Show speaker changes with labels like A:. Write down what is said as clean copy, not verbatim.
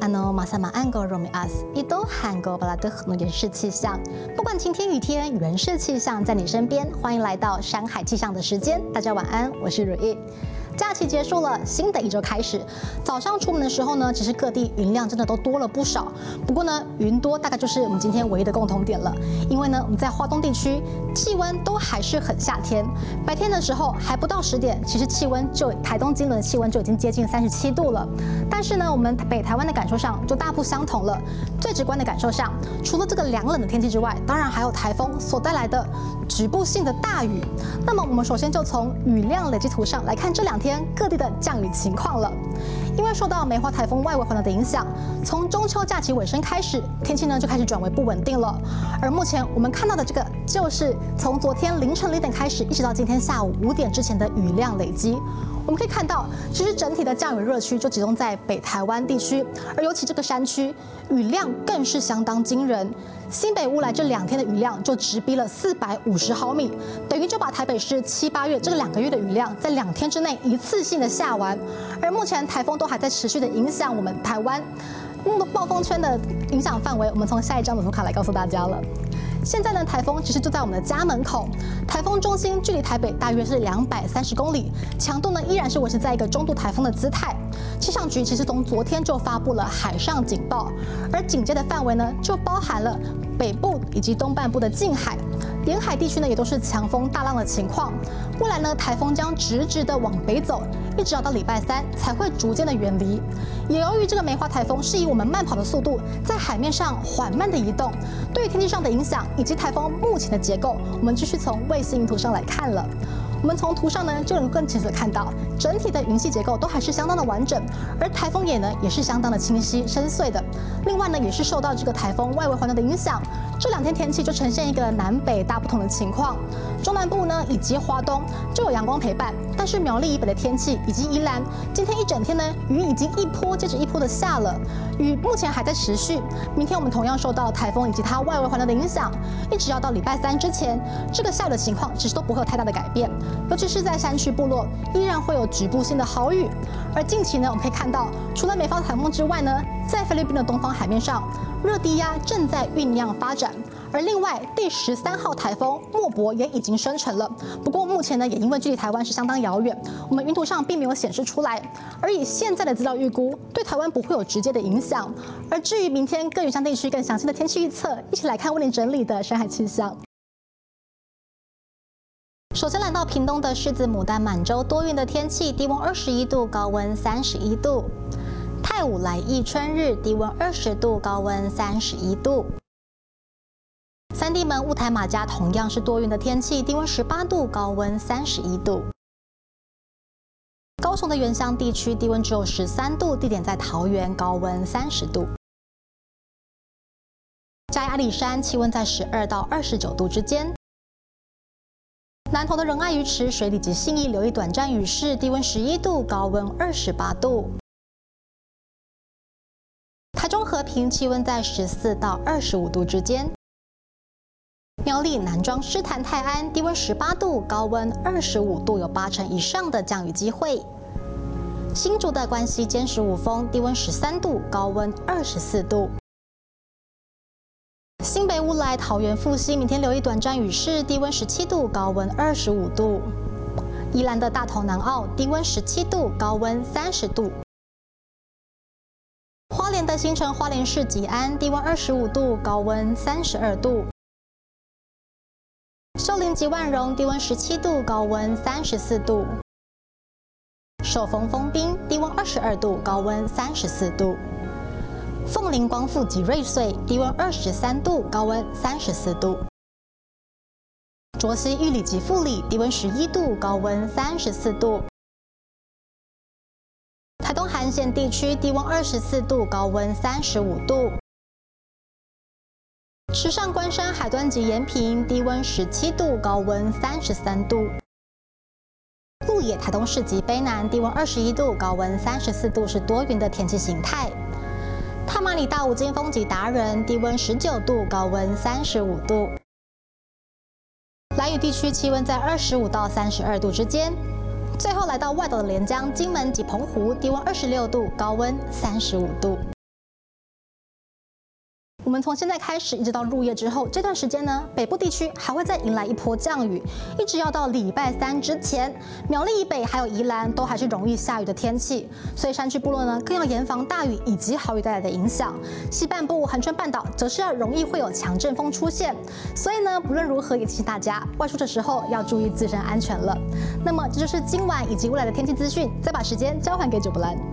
A: ano masama anggo romi as ito hango balado原氏气象。不管晴天雨天，原氏气象在你身边。欢迎来到山海气象的时间，大家晚安，我是如意。假期结束了，新的一周开始。早上出门的时候呢，其实各地云量真的都多了不少。不过呢，云多大概就是我们今天唯一的共同点了。因为呢，我们在花东地区气温都还是很夏天。白天的时候还不到10点，其实气温台东金轮的气温就已经接近37度了。但是呢，我们北台湾的感受上就大不相同了。最直观的感受上，除了这个凉冷的天气之外，当然还有台风所带来的局部性的大雨。那么我们首先就从雨量累积图上来看这2天各地的降雨情况了。因为受到梅花台风外围环流的影响，从中秋假期尾声开始，天气呢就开始转为不稳定了。而目前我们看到的这个，就是从昨天凌晨0点开始，一直到今天下午5点之前的雨量累积。我们可以看到，其实整体的降雨热区就集中在北台湾地区，而尤其这个山区，雨量更是相当惊人。新北乌来这2天的雨量就直逼了450毫米，等于就把台北市7、8月这2个月的雨量在2天之内一次性的下完。而目前台风都还在持续的影响我们台湾，暴风圈的影响范围，我们从下一张的图卡来告诉大家了。现在呢，台风其实就在我们的家门口，台风中心距离台北大约是230公里，强度呢依然是维持在一个中度台风的姿态。气象局其实从昨天就发布了海上警报，而警戒的范围呢就包含了北部以及东半部的近海，沿海地区呢也都是强风大浪的情况。未来呢，台风将直的往北走，一直要到礼拜3才会逐渐的远离。也由于这个梅花台风是以我们慢跑的速度在海面上缓慢的移动，对于天气上的影响以及台风目前的结构，我们继续从卫星云图上来看了。我们从图上呢就能更清楚的看到，整体的云系结构都还是相当的完整，而台风眼呢也是相当的清晰深邃的。另外呢，也是受到这个台风外围环流的影响，这2天天气就呈现一个南北大不同的情况。中南部呢以及花东就有阳光陪伴，但是苗栗以北的天气以及宜兰，今天一整天呢雨已经一波接着一波的下了，雨目前还在持续。明天我们同样受到台风以及它外围环流的影响，一直要到礼拜3之前，这个下雨的情况其实都不会有太大的改变。尤其是在山区部落，依然会有局部性的豪雨。而近期呢，我们可以看到，除了梅花台风之外呢，在菲律宾的东方海面上，热低压正在酝酿发展。而另外，第13号台风莫博也已经生成了。不过目前呢，也因为距离台湾是相当遥远，我们云图上并没有显示出来。而以现在的资料预估，对台湾不会有直接的影响。而至于明天各雨象地区更详细的天气预测，一起来看为您整理的山海气象。首先来到屏东的狮子牡丹满洲，多云的天气，低温21度，高温31度。太武来义春日，低温20度，高温31度。三地门雾台马家同样是多云的天气，低温18度，高温31度。高雄的原乡地区低温只有13度，地点在桃园，高温30度。嘉义阿里山气温在12到29度之间。南投的仁爱鱼池水里及信义留意短暂雨势，低温11度，高温28度。台中和平气温在14到25度之间。苗栗南庄狮潭泰安低温18度，高温25度，有80%以上的降雨机会。新竹的关西尖15峰低温13度，高温24度。新北乌来桃园复兴明天留意短暂雨势，低温17度，高温25度。宜兰的大同南澳低温17度，高温30度。花莲的新城花莲市吉安低温25度，高温32度。秀林及万荣低温17度，高温34度。寿丰丰滨低温22度，高温34度。凤林光复及瑞穗低温23度，高温34度。卓溪玉里及富里低温11度，高温34度。台东涵县地区低温24度，高温35度。池上关山海端及延平低温17度，高温33度。鹿野台东市及卑南低温21度，高温34度，是多云的天气形态。太麻里大武金峰及达人低温19度，高温35度。兰屿地区气温在25到32度之间。最后来到外岛的连江、金门及澎湖，低温26度，高温35度。 们从现在开始一直到入夜之后这段时间呢，北部地区还会再迎来一波降雨，一直要到礼拜3之前，苗栗以北还有宜兰都还是容易下雨的天气，所以山区部落呢更要严防大雨以及豪雨带来的影响。西半部恒春半岛则是要容易会有强阵风出现，所以呢，不论如何也提醒大家外出的时候要注意自身安全了。那么这就是今晚以及未来的天气资讯，再把时间交还给主播兰。